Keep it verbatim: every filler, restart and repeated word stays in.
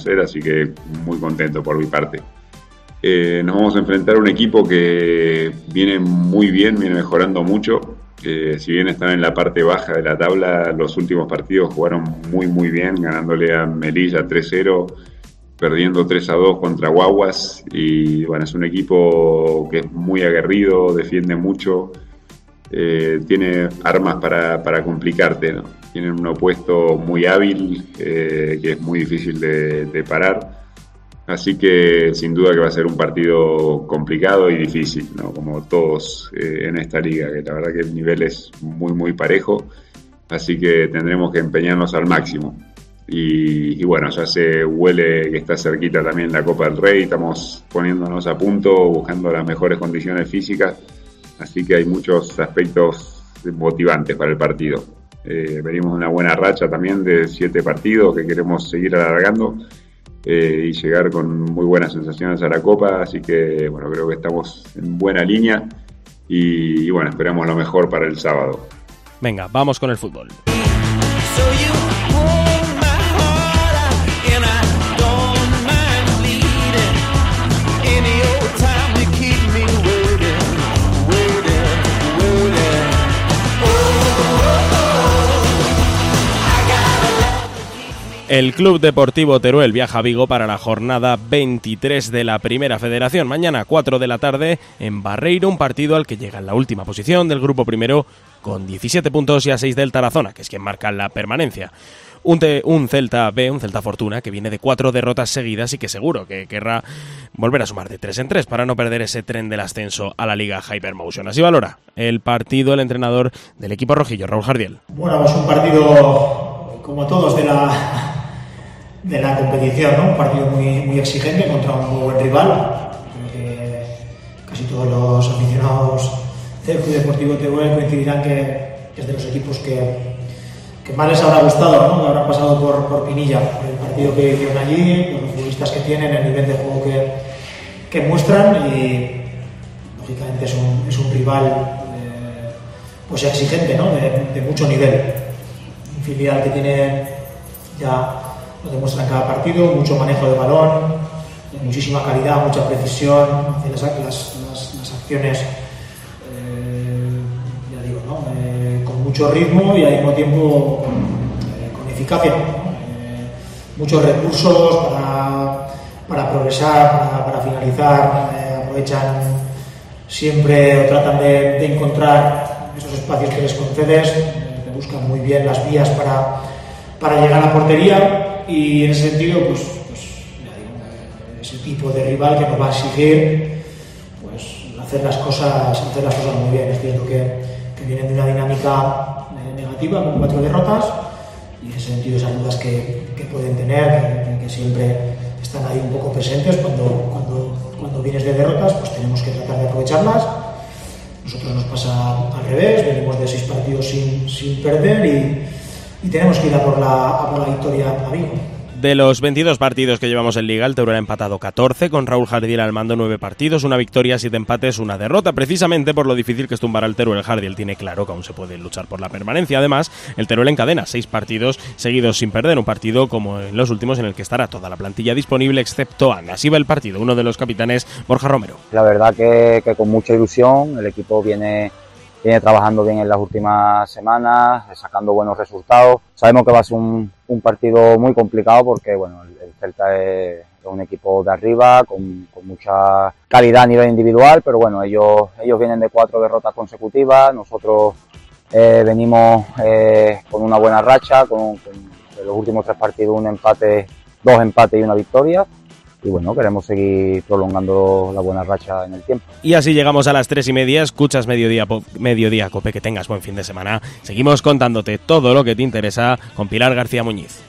hacer, así que muy contento por mi parte. Eh, nos vamos a enfrentar a un equipo que viene muy bien, viene mejorando mucho. Eh, si bien están en la parte baja de la tabla, los últimos partidos jugaron muy muy bien, ganándole a Melilla tres cero, perdiendo tres a dos contra Guaguas. Y bueno, es un equipo que es muy aguerrido, defiende mucho, eh, tiene armas para, para complicarte, ¿no? Tienen un opuesto muy hábil, eh, que es muy difícil de, de parar. Así que sin duda que va a ser un partido complicado y difícil, ¿no? Como todos eh, en esta liga, que la verdad que el nivel es muy muy parejo, así que tendremos que empeñarnos al máximo. Y, y bueno, ya se huele que está cerquita también la Copa del Rey, estamos poniéndonos a punto, buscando las mejores condiciones físicas, así que hay muchos aspectos motivantes para el partido. Eh, venimos de una buena racha también de siete partidos que queremos seguir alargando. Eh, y llegar con muy buenas sensaciones a la Copa, así que bueno, creo que estamos en buena línea y, y bueno, esperamos lo mejor para el sábado. Venga, vamos con el fútbol. El Club Deportivo Teruel viaja a Vigo para la jornada veintitrés de la Primera Federación. Mañana, cuatro de la tarde, en Barreiro, un partido al que llega en la última posición del grupo primero con diecisiete puntos y a seis del Tarazona, que es quien marca la permanencia. Un, te, un Celta B, un Celta Fortuna, que viene de cuatro derrotas seguidas y que seguro que querrá volver a sumar de tres en tres para no perder ese tren del ascenso a la Liga Hypermotion. Así valora el partido el entrenador del equipo rojillo, Raúl Jardiel. Bueno, pues un partido como todos de la... de la competición, ¿no? Un partido muy, muy exigente contra un muy buen rival. Creo que casi todos los aficionados del Club Deportivo Teruel coincidirán que es de los equipos que, que más les habrá gustado, ¿no? Que habrán pasado por, por Pinilla, por el partido que hicieron allí, por los futbolistas que tienen, el nivel de juego que, que muestran y lógicamente es un, es un rival eh, pues exigente, ¿no? De, de mucho nivel. Un filial que tiene ya lo demuestra en cada partido, mucho manejo de balón, muchísima calidad, mucha precisión, las, las, las, las acciones, eh, ya digo, ¿no? eh, con mucho ritmo y al mismo tiempo con, eh, con eficacia, ¿no? eh, muchos recursos para, para progresar, para, para finalizar, eh, aprovechan siempre o tratan de, de encontrar esos espacios que les concedes, eh, que buscan muy bien las vías para, para llegar a la portería. Y en ese sentido, pues, pues ya digo, es el tipo de rival que nos va a exigir pues, hacer las cosas hacer las cosas muy bien. Es cierto que, que vienen de una dinámica eh, negativa con cuatro derrotas y en ese sentido esas dudas que, que pueden tener, que, que siempre están ahí un poco presentes cuando, cuando, cuando vienes de derrotas, pues tenemos que tratar de aprovecharlas. Nosotros nos pasa al revés, venimos de seis partidos sin, sin perder y Y tenemos que ir a por la, a por la victoria a Vigo. De los veintidós partidos que llevamos en Liga, el Teruel ha empatado catorce, con Raúl Jardiel al mando nueve partidos, una victoria, siete empates, una derrota, precisamente por lo difícil que es tumbar al Teruel. Jardiel tiene claro que aún se puede luchar por la permanencia. Además, el Teruel encadena seis partidos seguidos sin perder, un partido como en los últimos en el que estará toda la plantilla disponible excepto Ana. Así va el partido, uno de los capitanes, Borja Romero. La verdad que, que con mucha ilusión, el equipo viene... viene trabajando bien en las últimas semanas, sacando buenos resultados. Sabemos que va a ser un, un partido muy complicado porque bueno, el, el Celta es un equipo de arriba, con, con mucha calidad a nivel individual, pero bueno, ellos, ellos vienen de cuatro derrotas consecutivas, nosotros eh, venimos eh, con una buena racha, con, con los últimos tres partidos un empate, dos empates y una victoria. Y bueno, queremos seguir prolongando la buena racha en el tiempo. Y así llegamos a las tres y media, escuchas Mediodía, Mediodía Cope, que tengas buen fin de semana. Seguimos contándote todo lo que te interesa con Pilar García Muñiz.